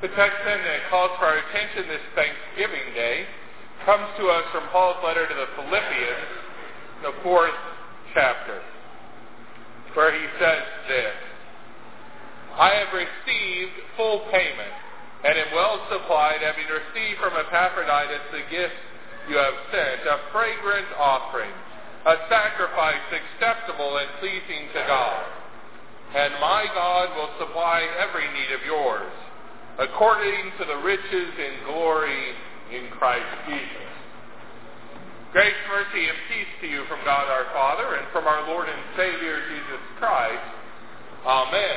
The text then that calls for our attention this Thanksgiving Day comes to us from Paul's letter to the Philippians, the 4th chapter, where he says this: I have received full payment, and am well supplied, having received from Epaphroditus the gift you have sent, a fragrant offering, a sacrifice acceptable and pleasing to God. And my God will supply every need of yours, according to the riches in glory in Christ Jesus. Grace, mercy, and peace to you from God our Father and from our Lord and Savior Jesus Christ. Amen.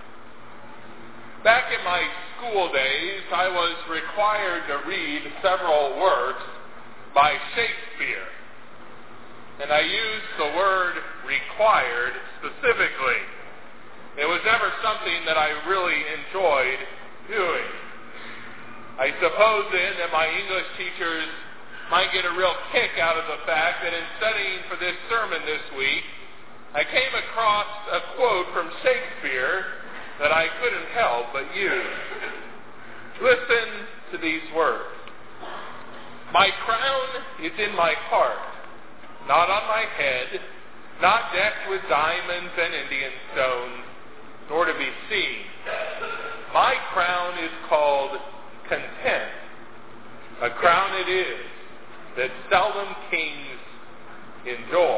Back in my school days, I was required to read several works by Shakespeare. And I used the word required specifically. It was never something that I really enjoyed doing. I suppose then that my English teachers might get a real kick out of the fact that in studying for this sermon this week, I came across a quote from Shakespeare that I couldn't help but use. Listen to these words. My crown is in my heart, not on my head, not decked with diamonds and Indian stones, nor to be seen. My crown is called content. A crown it is that seldom kings enjoy.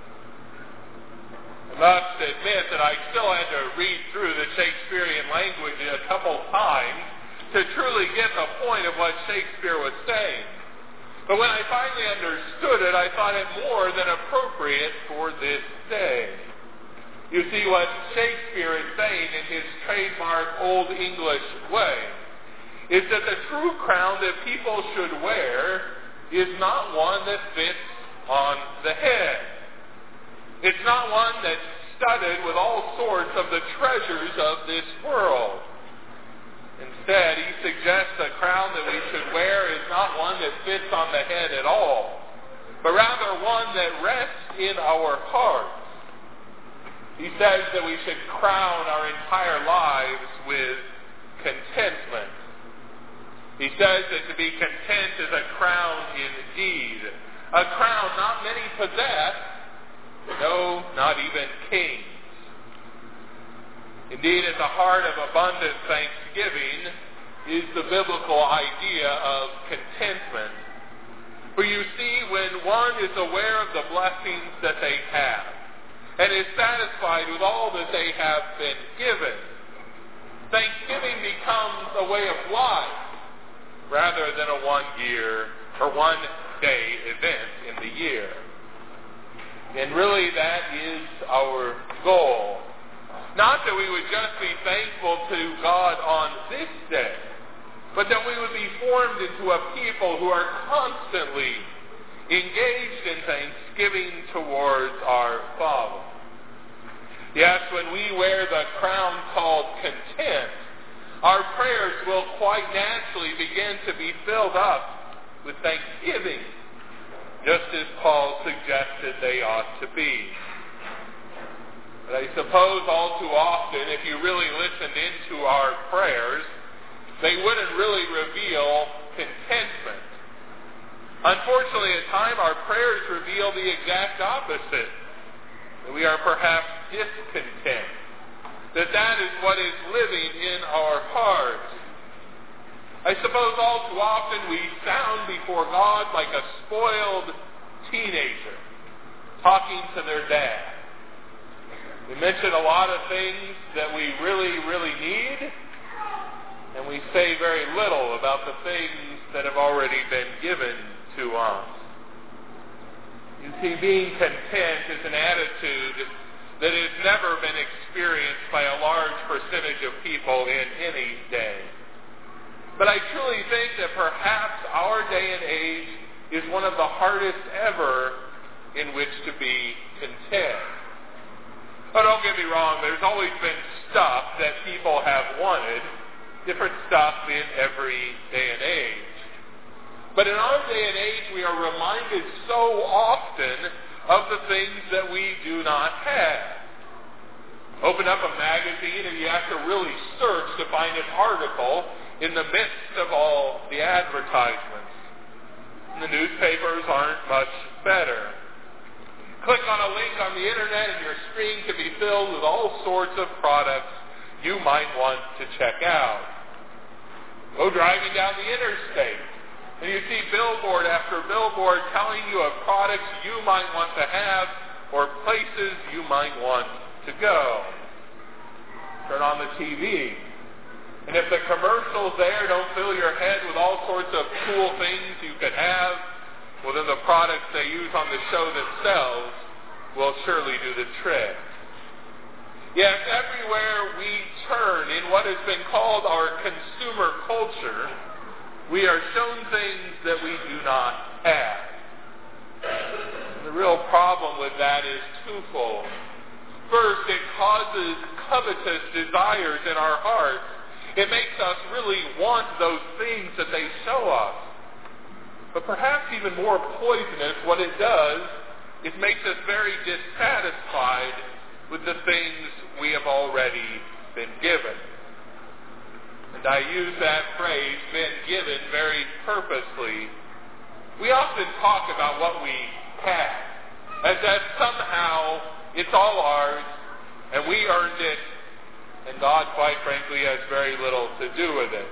I must admit that I still had to read through the Shakespearean language a couple times to truly get the point of what Shakespeare was saying. But when I finally understood it, I thought it more than appropriate for this day. You see, what Shakespeare is saying in his trademark Old English way is that the true crown that people should wear is not one that fits on the head. It's not one that's studded with all sorts of the treasures of this world. Instead, he suggests the crown that we should wear is not one that fits on the head at all, but rather one that rests in our hearts. He says that we should crown our entire lives with contentment. He says that to be content is a crown indeed. A crown not many possess, no, not even kings. Indeed, at the heart of abundant thanksgiving is the biblical idea of contentment. For you see, when one is aware of the blessings that they have, and is satisfied with all that they have been given, thanksgiving becomes a way of life rather than a one-year or one-day event in the year. And really that is our goal. Not that we would just be thankful to God on this day, but that we would be formed into a people who are constantly engaged in thanksgiving towards our Father. Yes, when we wear the crown called content, our prayers will quite naturally begin to be filled up with thanksgiving, just as Paul suggested they ought to be. But I suppose all too often, if you really listened into our prayers, they wouldn't really reveal contentment. Unfortunately, at times, our prayers reveal the exact opposite. That we are perhaps discontent. That is what is living in our hearts. I suppose all too often we sound before God like a spoiled teenager talking to their dad. We mention a lot of things that we really, really need, and we say very little about the things that have already been given to us. You see, being content is an attitude that has never been experienced by a large percentage of people in any day. But I truly think that perhaps our day and age is one of the hardest ever in which to be content. Oh, don't get me wrong, there's always been stuff that people have wanted, different stuff in every day and age. But in our day and age, we are reminded so often of the things that we do not have. Open up a magazine and you have to really search to find an article in the midst of all the advertisements. And the newspapers aren't much better. Click on a link on the internet and your screen can be filled with all sorts of products you might want to check out. Go driving down the interstate and you see billboard after billboard telling you of products you might want to have or places you might want to go. Turn on the TV. And if the commercials there don't fill your head with all sorts of cool things you could have, well, then the products they use on the show themselves will surely do the trick. Yes, everywhere we turn in what has been called our consumer culture, we are shown things that we do not have. And the real problem with that is twofold. First, it causes covetous desires in our hearts. It makes us really want those things that they show us. But perhaps even more poisonous, what it does is makes us very dissatisfied with the things we have already been given. And I use that phrase, been given, very purposely. We often talk about what we have, as if somehow it's all ours, and we earned it, and God, quite frankly, has very little to do with it.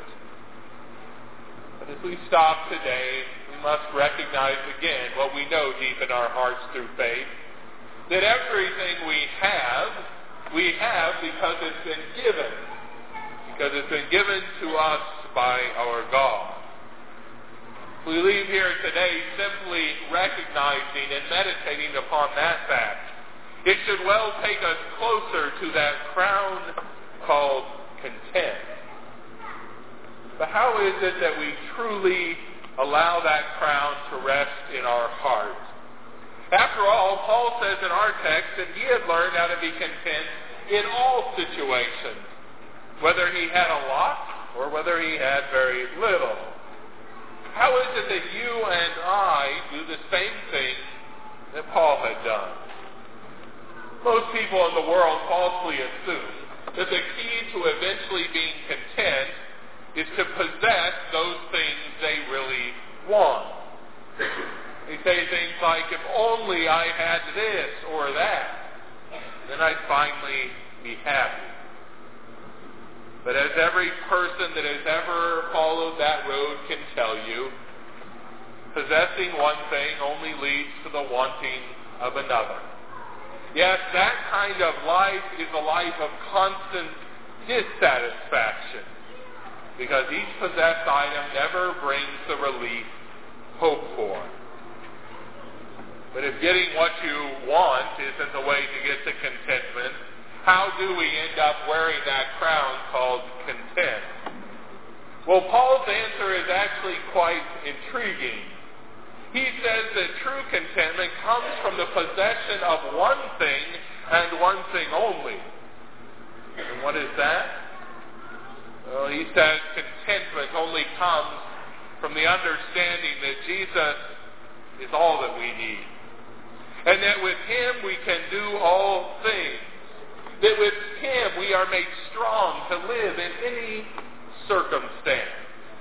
But as we stop today, we must recognize again what we know deep in our hearts through faith, that everything we have because it's been given. Because it's been given to us by our God. We leave here today simply recognizing and meditating upon that fact. It should well take us closer to that crown called content. But how is it that we truly allow that crown to rest in our hearts? After all, Paul says in our text that he had learned how to be content in all situations, whether he had a lot or whether he had very little. How is it that you and I do the same thing that Paul had done? Most people in the world falsely assume that the key to eventually being content is to possess those things they really want. They say things like, if only I had this or that, then I'd finally be happy. But as every person that has ever followed that road can tell you, possessing one thing only leads to the wanting of another. Yes, that kind of life is a life of constant dissatisfaction, because each possessed item never brings the relief hoped for. But if getting what you want isn't the way to get to contentment, how do we end up wearing that crown called content? Well, Paul's answer is actually quite intriguing. He says that true contentment comes from the possession of one thing and one thing only. And what is that? Well, he says contentment only comes from the understanding that Jesus is all that we need. And that with him we can do all things. That with him we are made strong to live in any circumstance.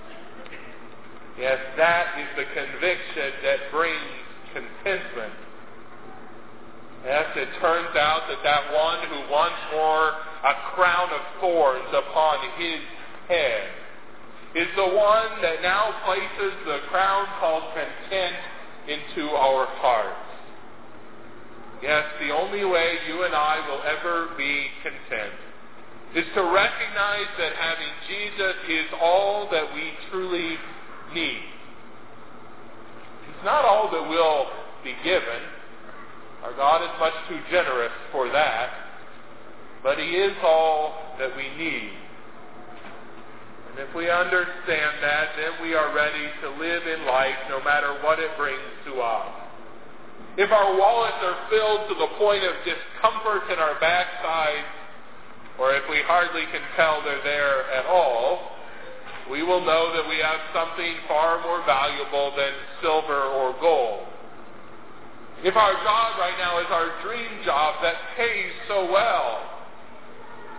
Yes, that is the conviction that brings contentment. Yes, it turns out that one who once wore a crown of thorns upon his head is the one that now places the crown called content into our hearts. Yes, the only way you and I will ever be content is to recognize that having Jesus is all that we truly need. It's not all that will be given. Our God is much too generous for that. But he is all that we need. And if we understand that, then we are ready to live in life no matter what it brings to us. If our wallets are filled to the point of discomfort in our backsides, or if we hardly can tell they're there at all, we will know that we have something far more valuable than silver or gold. If our job right now is our dream job that pays so well,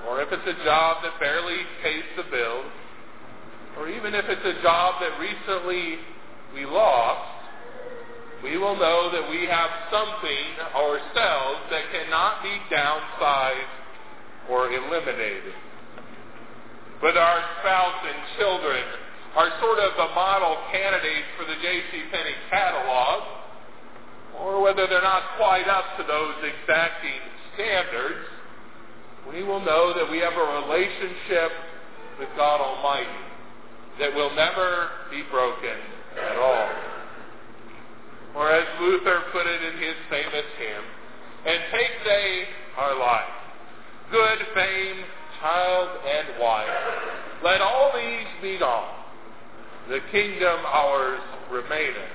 or if it's a job that barely pays the bills, or even if it's a job that recently we lost, we will know that we have something ourselves that cannot be downsized or eliminated. Whether our spouse and children are sort of the model candidates for the JCPenney catalog, or whether they're not quite up to those exacting standards, we will know that we have a relationship with God Almighty that will never be broken at all. Or as Luther put it in his famous hymn, "And take they our life, good fame, child, and wife, let all these be gone, the kingdom ours remaineth."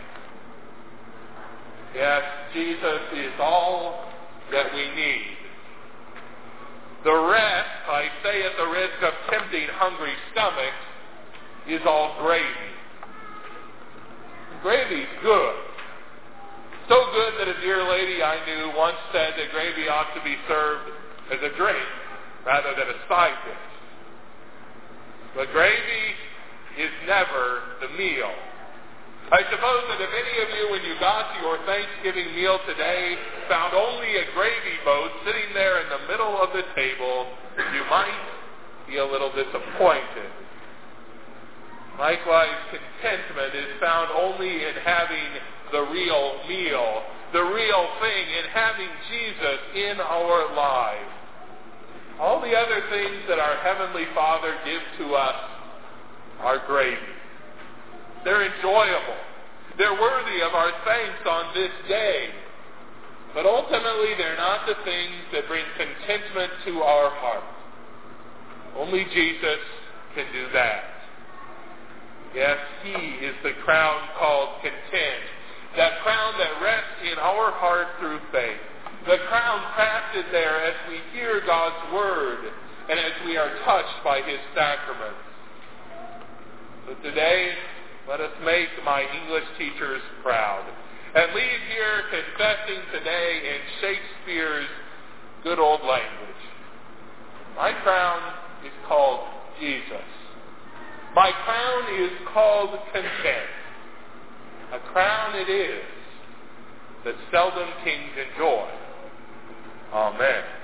Yes, Jesus is all that we need. The rest, I say at the risk of tempting hungry stomachs, is all gravy. Gravy's good. So good that a dear lady I knew once said that gravy ought to be served as a drink rather than a side dish. But gravy is never the meal. I suppose that if any of you, when you got to your Thanksgiving meal today, found only a gravy boat sitting there in the middle of the table, you might be a little disappointed. Likewise, contentment is found only in having the real meal, the real thing, in having Jesus in our lives. All the other things that our Heavenly Father gives to us are gravy. They're enjoyable. They're worthy of our thanks on this day. But ultimately, they're not the things that bring contentment to our heart. Only Jesus can do that. Yes, He is the crown called content. That crown that rests in our heart through faith. The crown crafted there as we hear God's Word and as we are touched by His sacraments. So today, let us make my English teachers proud and leave here confessing today in Shakespeare's good old language. My crown is called Jesus. My crown is called content. A crown it is that seldom kings enjoy. Amen.